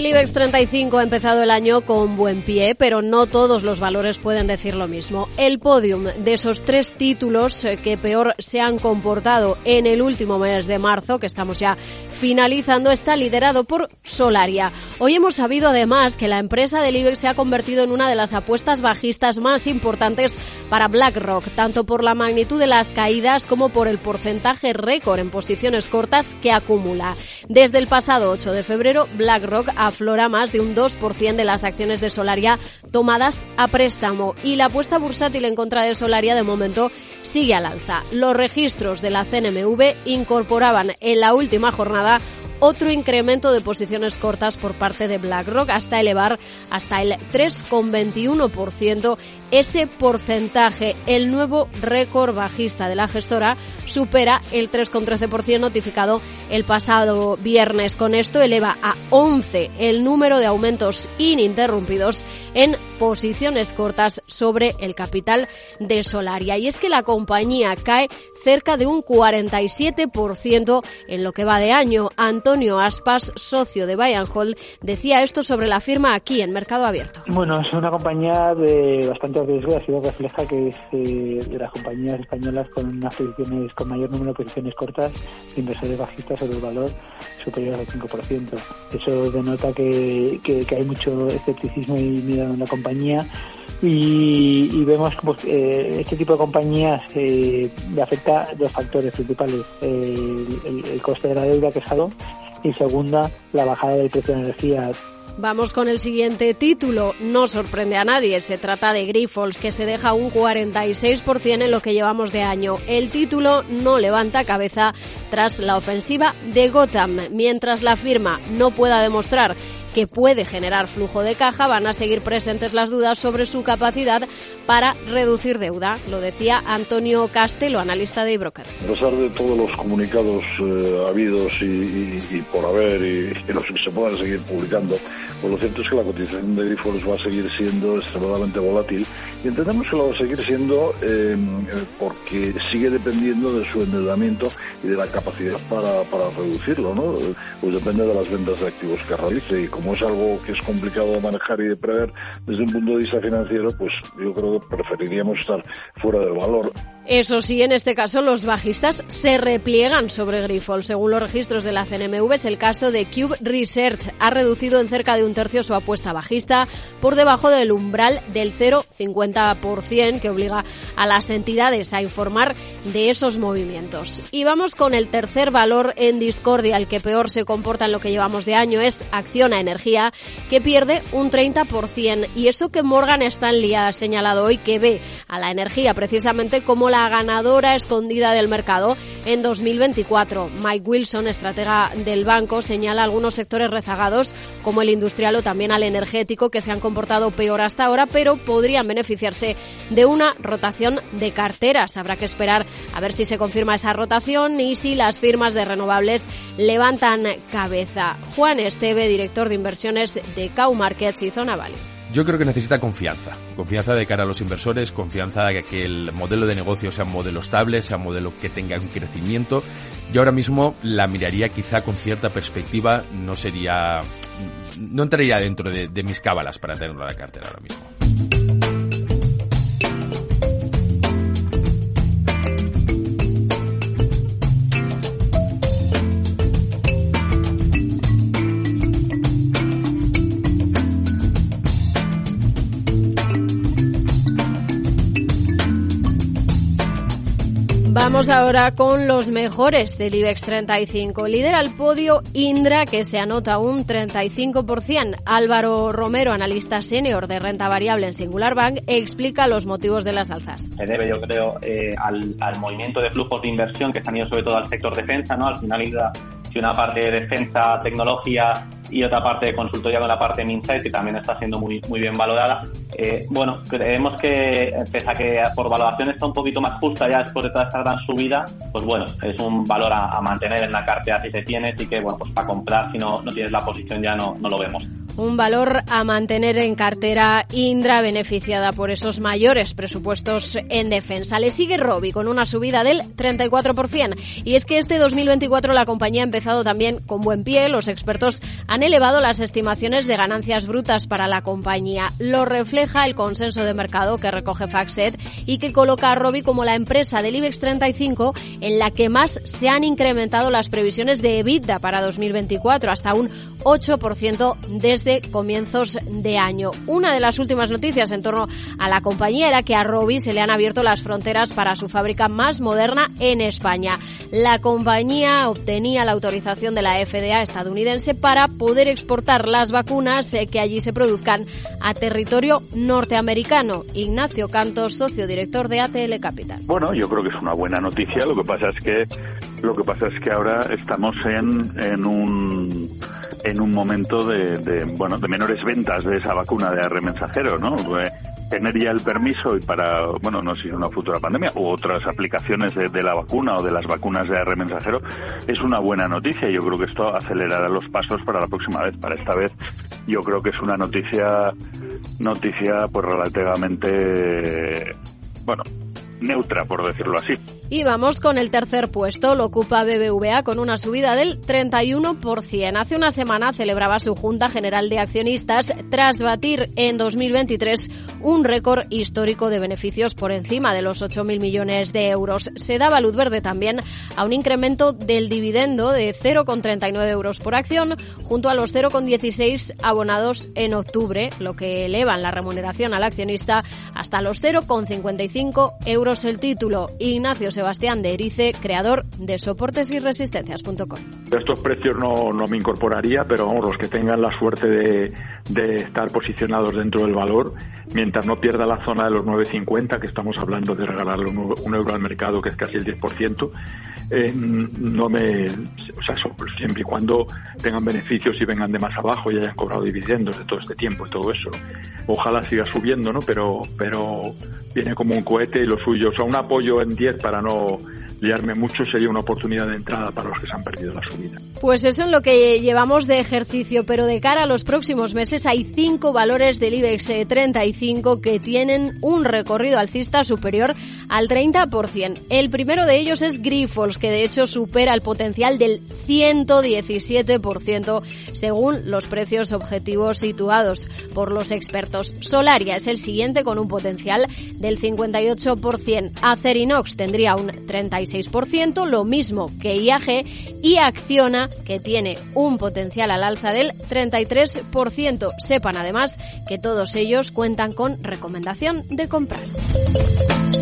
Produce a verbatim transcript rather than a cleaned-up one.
El IBEX treinta y cinco ha empezado el año con buen pie, pero no todos los valores pueden decir lo mismo. El podium de esos tres títulos que peor se han comportado en el último mes de marzo, que estamos ya finalizando, está liderado por Solaria. Hoy hemos sabido además que la empresa del IBEX se ha convertido en una de las apuestas bajistas más importantes para BlackRock, tanto por la magnitud de las caídas como por el porcentaje récord en posiciones cortas que acumula. Desde el pasado ocho de febrero, BlackRock aflora más de un dos por ciento de las acciones de Solaria tomadas a préstamo y la apuesta bursátil en contra de Solaria de momento sigue al alza. Los registros de la C N M V incorporaban en la última jornada otro incremento de posiciones cortas por parte de BlackRock hasta elevar hasta el tres coma veintiuno por ciento. Ese porcentaje, el nuevo récord bajista de la gestora, supera el tres coma trece por ciento notificado el pasado viernes. Con esto eleva a once el número de aumentos ininterrumpidos en posiciones cortas sobre el capital de Solaria. Y es que la compañía cae cerca de un cuarenta y siete por ciento en lo que va de año. Antonio Aspas, socio de Buy and Hold, decía esto sobre la firma aquí en Mercado Abierto. Bueno, es una compañía de bastante riesgo, así lo refleja que es eh, de las compañías españolas con unas posiciones, con mayor número de posiciones cortas, inversores bajistas sobre el valor superior al cinco por ciento. Eso denota que, que, que hay mucho escepticismo y miedo en la compañía y, y vemos que pues, eh, este tipo de compañías eh, le afecta dos factores principales: eh, el, el coste de la deuda, que es alto, y segunda, la bajada del precio de energía. Vamos con el siguiente título. No sorprende a nadie. Se trata de Grifols, que se deja un cuarenta y seis por ciento en lo que llevamos de año. El título no levanta cabeza tras la ofensiva de Gotham. Mientras la firma no pueda demostrar que puede generar flujo de caja, van a seguir presentes las dudas sobre su capacidad para reducir deuda. Lo decía Antonio Castelo, analista de eBroker. A pesar de todos los comunicados eh, habidos y, y, y por haber y, y los que se puedan seguir publicando, pues lo cierto es que la cotización de Grifols va a seguir siendo extremadamente volátil y entendemos que lo va a seguir siendo eh, porque sigue dependiendo de su endeudamiento y de la capacidad para, para reducirlo, ¿no? Pues depende de las ventas de activos que realice, y como es algo que es complicado de manejar y de prever desde un punto de vista financiero, pues yo creo que preferiríamos estar fuera del valor. Eso sí, en este caso los bajistas se repliegan sobre Grifols. Según los registros de la C N M V, es el caso de Cube Research. Ha reducido en cerca de un tercio su apuesta bajista por debajo del umbral del cero coma cincuenta por ciento que obliga a las entidades a informar de esos movimientos. Y vamos con el tercer valor en discordia, el que peor se comporta en lo que llevamos de año, es Acciona Energía, que pierde un treinta por ciento. Y eso que Morgan Stanley ha señalado hoy, que ve a la energía precisamente como la ganadora escondida del mercado en dos mil veinticuatro. Mike Wilson, estratega del banco, señala algunos sectores rezagados como el industrial o también al energético, que se han comportado peor hasta ahora, pero podrían beneficiarse de una rotación de carteras. Habrá que esperar a ver si se confirma esa rotación y si las firmas de renovables levantan cabeza. Juan Esteve, director de inversiones de Cow Markets y Zona Valley. Yo creo que necesita confianza, confianza de cara a los inversores, confianza de que el modelo de negocio sea un modelo estable, sea un modelo que tenga un crecimiento. Yo ahora mismo la miraría quizá con cierta perspectiva, no sería, no entraría dentro de, de mis cábalas para tenerlo en la cartera ahora mismo. Vamos ahora con los mejores del IBEX treinta y cinco. Lidera el podio Indra, que se anota un treinta y cinco por ciento. Álvaro Romero, analista senior de renta variable en Singular Bank, explica los motivos de las alzas. Se debe, yo creo, eh, al, al movimiento de flujos de inversión que se han ido sobre todo al sector defensa, ¿no? Al final, Indra, si una parte de defensa, tecnología y otra parte de consultoría con la parte de Minsight, que también está siendo muy muy bien valorada. Eh, bueno, creemos que, pese a que por valoración está un poquito más justa ya después de toda esta gran subida, pues bueno, es un valor a, a mantener en la cartera si se tiene, así que bueno, pues para comprar, si no, no tienes la posición ya no, no lo vemos. Un valor a mantener en cartera. Indra, beneficiada por esos mayores presupuestos en defensa. Le sigue Robi con una subida del treinta y cuatro por ciento. Y es que este dos mil veinticuatro la compañía ha empezado también con buen pie. Los expertos han han elevado las estimaciones de ganancias brutas para la compañía. Lo refleja el consenso de mercado que recoge FactSet y que coloca a Rovi como la empresa del IBEX treinta y cinco en la que más se han incrementado las previsiones de EBITDA para dos mil veinticuatro, hasta un ocho por ciento desde comienzos de año. Una de las últimas noticias en torno a la compañía era que a Rovi se le han abierto las fronteras para su fábrica más moderna en España. La compañía obtenía la autorización de la F D A estadounidense para poder exportar las vacunas que allí se produzcan a territorio norteamericano. Ignacio Cantos, socio director de A T L Capital. Bueno, yo creo que es una buena noticia. Lo que pasa es que lo que pasa es que ahora estamos en en un en un momento de, de bueno de menores ventas de esa vacuna de A R N mensajero, ¿no? Tener ya el permiso y para, bueno, no sé si una futura pandemia u otras aplicaciones de, de la vacuna o de las vacunas de A R N mensajero es una buena noticia. Yo creo que esto acelerará los pasos para la próxima vez. Para esta vez yo creo que es una noticia noticia pues relativamente, bueno, neutra, por decirlo así. Y vamos con el tercer puesto, lo ocupa B B V A con una subida del treinta y uno por ciento. Hace una semana celebraba su Junta General de Accionistas tras batir en dos mil veintitrés un récord histórico de beneficios por encima de los ocho mil millones de euros. Se daba luz verde también a un incremento del dividendo de cero coma treinta y nueve euros por acción junto a los cero coma dieciséis abonados en octubre, lo que elevan la remuneración al accionista hasta los cero coma cincuenta y cinco euros el título. Ignacio Sebastián de Erice, creador de soportes y resistencias punto com. Estos precios no, no me incorporaría, pero vamos, los que tengan la suerte de, de estar posicionados dentro del valor, mientras no pierda la zona de los nueve cincuenta, que estamos hablando de regalarle un, un euro al mercado, que es casi el diez por ciento, eh, no me, o sea, siempre y cuando tengan beneficios y vengan de más abajo y hayan cobrado dividendos de todo este tiempo y todo eso, ojalá siga subiendo, ¿no? Pero, pero viene como un cohete y lo suyo, o sea, un apoyo en diez para no liarme mucho sería una oportunidad de entrada para los que se han perdido la subida. Pues eso es lo que llevamos de ejercicio, pero de cara a los próximos meses hay cinco valores del IBEX treinta y cinco que tienen un recorrido alcista superior al treinta por ciento. El primero de ellos es Grifols, que de hecho supera el potencial del ciento diecisiete por ciento según los precios objetivos situados por los expertos. Solaria es el siguiente con un potencial del cincuenta y ocho por ciento. Acerinox tendría un treinta y seis por ciento, lo mismo que I A G, y Acciona, que tiene un potencial al alza del treinta y tres por ciento. Sepan además que todos ellos cuentan con recomendación de comprar.